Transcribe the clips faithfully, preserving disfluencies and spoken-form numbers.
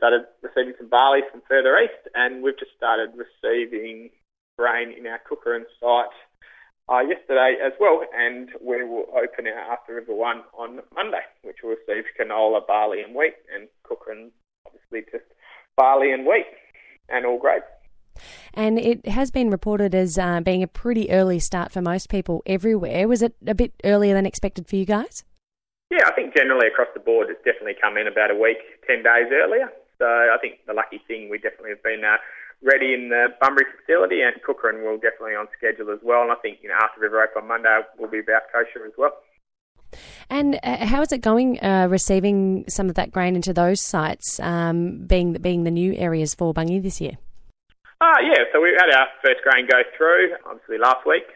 started receiving some barley from further east, and we've just started receiving grain in our Cookeran site uh, yesterday as well, and we will open our Arthur River one on Monday, which will receive canola, barley and wheat, and Cookeran obviously just barley and wheat and all grades. And it has been reported as uh, being a pretty early start for most people everywhere. Was it a bit earlier than expected for you guys? Yeah, I think generally across the board it's definitely come in about a week, ten days earlier. So I think the lucky thing, we definitely have been uh, ready in the Bunbury facility, and Cookeran will definitely on schedule as well. And I think, you know, Arthur River Oak on Monday will be about kosher as well. And uh, how is it going, uh, receiving some of that grain into those sites, um, being being the new areas for Bungie this year? Uh, yeah, so we had our first grain go through, obviously last week,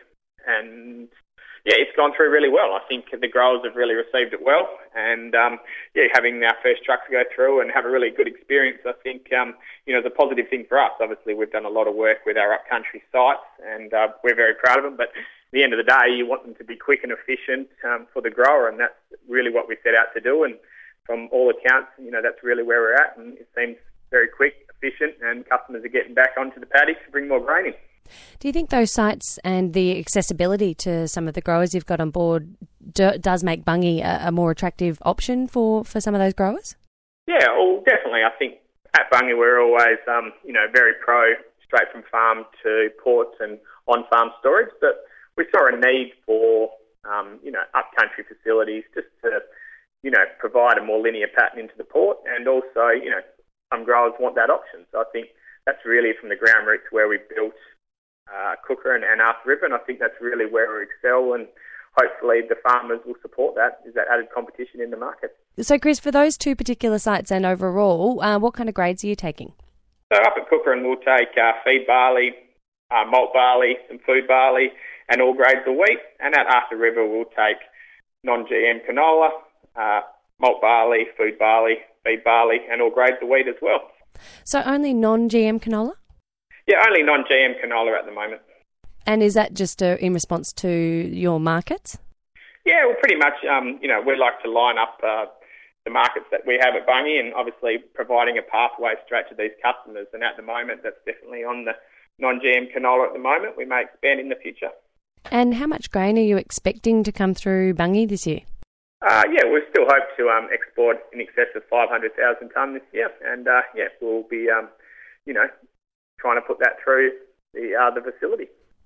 and yeah, it's gone through really well. I think the growers have really received it well, and um, yeah, having our first trucks go through and have a really good experience, I think, um, you know, is a positive thing for us. Obviously, we've done a lot of work with our upcountry sites, and uh, we're very proud of them, but at the end of the day, you want them to be quick and efficient um, for the grower, and that's really what we set out to do, and from all accounts, you know, that's really where we're at, and it seems very quick, efficient, and customers are getting back onto the paddock to bring more grain in. Do you think those sites and the accessibility to some of the growers you've got on board do, does make Bungie a, a more attractive option for, for some of those growers? Yeah, well, definitely. I think at Bungie we're always, um, you know, very pro straight from farm to ports and on-farm storage, but we saw a need for, um, you know, upcountry facilities just to, you know, provide a more linear pattern into the port, and also, you know, some growers want that option. So I think that's really from the ground roots where we built uh, Cookeran and Arthur River, and I think that's really where we excel, and hopefully the farmers will support that, is that added competition in the market. So Chris, for those two particular sites and overall, uh, what kind of grades are you taking? So up at Cookeran we'll take uh, feed barley, uh, malt barley, some food barley, and all grades of wheat, and at Arthur River we'll take non-G M canola, uh, malt barley, food barley, feed barley, and all grades of wheat as well. So only non-G M canola? Yeah, only non-G M canola at the moment. And is that just uh, in response to your markets? Yeah, well, pretty much, um, you know, we like to line up uh, the markets that we have at Bungie, and obviously providing a pathway straight to these customers. And at the moment, that's definitely on the non-G M canola at the moment. We may expand in the future. And how much grain are you expecting to come through Bungie this year? Uh, yeah, we still hope to um, export in excess of five hundred thousand tonne this year, and uh, yeah, we'll be, um, you know, trying to put that through the uh, the facility.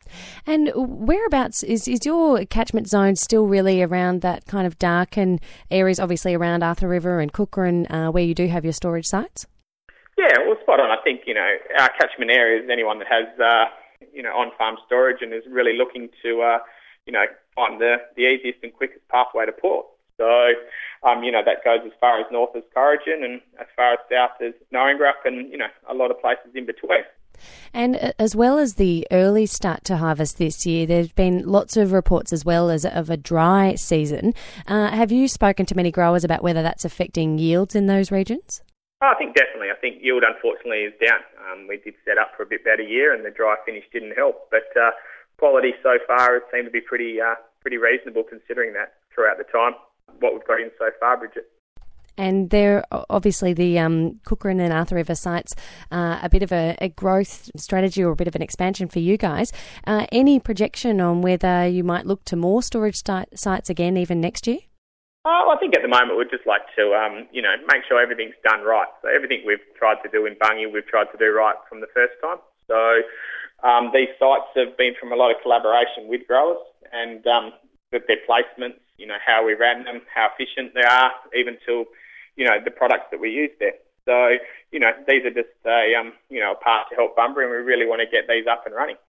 And whereabouts is, is your catchment zone still really around that kind of darken areas, obviously around Arthur River and Cookeran, uh, where you do have your storage sites? Yeah, well, spot on. I think, you know, our catchment area is anyone that has, uh, you know, on-farm storage and is really looking to, uh, you know, find the, the easiest and quickest pathway to port. So, um, you know, that goes as far as north as Corrigan and as far as south as Noringrap, and, you know, a lot of places in between. And as well as the early start to harvest this year, there's been lots of reports as well as of a dry season. Uh, have you spoken to many growers about whether that's affecting yields in those regions? Oh, I think definitely. I think yield, unfortunately, is down. Um, we did set up for a bit better year, and the dry finish didn't help. But uh, quality so far has seemed to be pretty, uh, pretty reasonable considering that throughout the time. What we've got in so far, Bridget. And they're obviously the um, Cookeran and Arthur River sites, uh, a bit of a, a growth strategy or a bit of an expansion for you guys. Uh, any projection on whether you might look to more storage st- sites again even next year? Oh, I think at the moment we'd just like to, um, you know, make sure everything's done right. So everything we've tried to do in Bungie, we've tried to do right from the first time. So um, these sites have been from a lot of collaboration with growers, and um, with their placements, you know, how we ran them, how efficient they are, even to, you know, the products that we use there. So, you know, these are just a, um, you know, a part to help Bunbury, and we really want to get these up and running.